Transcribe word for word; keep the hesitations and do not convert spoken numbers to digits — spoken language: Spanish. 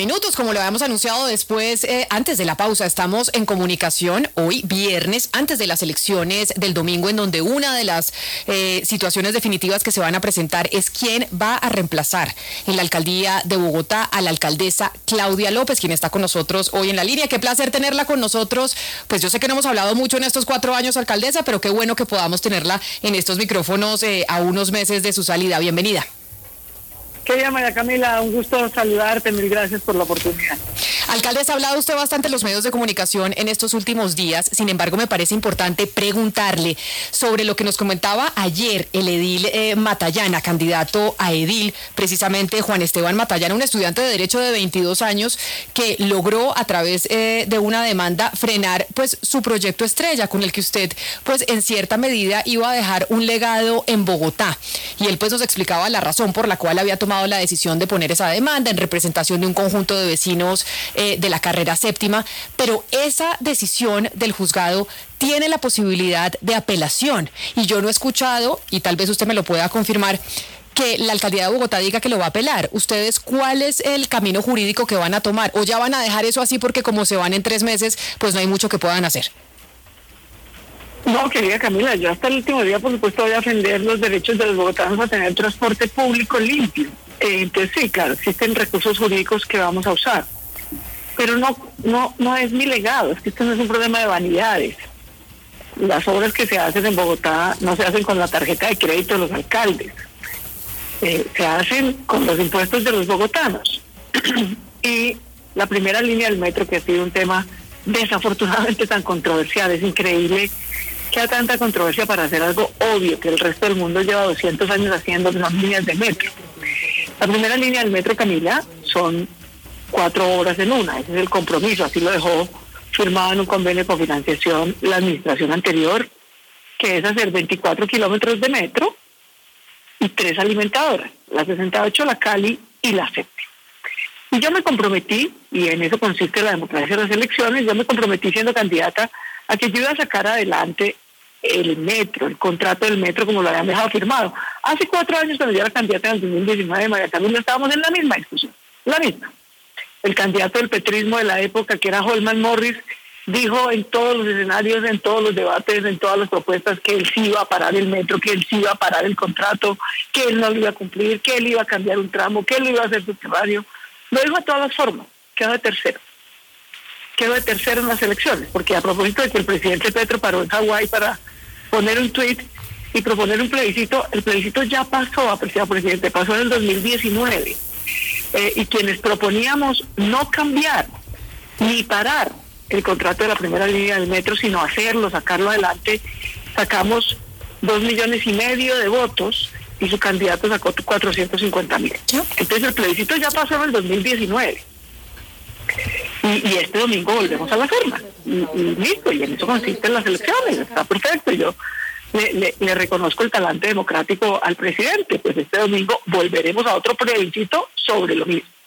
Minutos, como lo habíamos anunciado después, eh, antes de la pausa, estamos en comunicación hoy, viernes, antes de las elecciones del domingo, en donde una de las eh, situaciones definitivas que se van a presentar es quién va a reemplazar en la alcaldía de Bogotá a la alcaldesa Claudia López, quien está con nosotros hoy en la línea. Qué placer tenerla con nosotros. Pues yo sé que no hemos hablado mucho en estos cuatro años, alcaldesa, pero qué bueno que podamos tenerla en estos micrófonos eh, a unos meses de su salida. Bienvenida. Querida María Camila, un gusto saludarte, mil gracias por la oportunidad. Alcaldesa, ha hablado usted bastante en los medios de comunicación en estos últimos días, sin embargo me parece importante preguntarle sobre lo que nos comentaba ayer el edil eh, Matallana, candidato a edil, precisamente Juan Esteban Matallana, un estudiante de Derecho de veintidós años que logró a través eh, de una demanda frenar pues su proyecto estrella, con el que usted pues en cierta medida iba a dejar un legado en Bogotá, y él pues nos explicaba la razón por la cual había tomado la decisión de poner esa demanda en representación de un conjunto de vecinos eh, de la carrera séptima, pero esa decisión del juzgado tiene la posibilidad de apelación, y yo no he escuchado, y tal vez usted me lo pueda confirmar, que la alcaldía de Bogotá diga que lo va a apelar. ¿Ustedes cuál es el camino jurídico que van a tomar? ¿O ya van a dejar eso así porque como se van en tres meses, pues no hay mucho que puedan hacer? No, querida Camila, yo hasta el último día, por supuesto, voy a defender los derechos de los bogotanos a tener transporte público limpio. Eh, entonces, sí, claro, existen recursos jurídicos que vamos a usar. Pero no, no, no es mi legado, es que esto no es un problema de vanidades. Las obras que se hacen en Bogotá no se hacen con la tarjeta de crédito de los alcaldes. Eh, se hacen con los impuestos de los bogotanos. Y la primera línea del metro, que ha sido un tema desafortunadamente tan controversial, es increíble que haya tanta controversia para hacer algo obvio que el resto del mundo lleva doscientos años haciendo, las líneas de metro. La primera línea del metro, Camila, son cuatro horas en una, ese es el compromiso, así lo dejó firmado en un convenio de cofinanciación la administración anterior, que es hacer veinticuatro kilómetros de metro y tres alimentadoras, la sesenta y ocho, la Cali y la séptima. Y yo me comprometí, y en eso consiste la democracia de las elecciones, yo me comprometí siendo candidata a que yo iba a sacar adelante el metro, el contrato del metro como lo habían dejado firmado. Hace cuatro años, cuando yo era candidata en el dos mil diecinueve, María Camila, estábamos en la misma discusión, la misma. El candidato del petrismo de la época, que era Holman Morris, dijo en todos los escenarios, en todos los debates, en todas las propuestas, que él sí iba a parar el metro, que él sí iba a parar el contrato, que él no lo iba a cumplir, que él iba a cambiar un tramo, que él lo iba a hacer subterráneo. Lo dijo de todas las formas, quedó de tercero. Quedó de tercero en las elecciones, porque a propósito de que el presidente Petro paró en Hawái para poner un tuit y proponer un plebiscito, el plebiscito ya pasó, apreciado presidente, pasó en el dos mil diecinueve. Eh, y quienes proponíamos no cambiar ni parar el contrato de la primera línea del metro, sino hacerlo, sacarlo adelante, sacamos dos millones y medio de votos y su candidato sacó cuatrocientos cincuenta mil. Entonces el plebiscito ya pasó en el dos mil diecinueve. Y, y este domingo volvemos a la forma. Y, y listo, y en eso consisten las elecciones. Está perfecto. Yo le, le, le reconozco el talante democrático al presidente. Pues este domingo volveremos a otro plebiscito sobre lo mismo.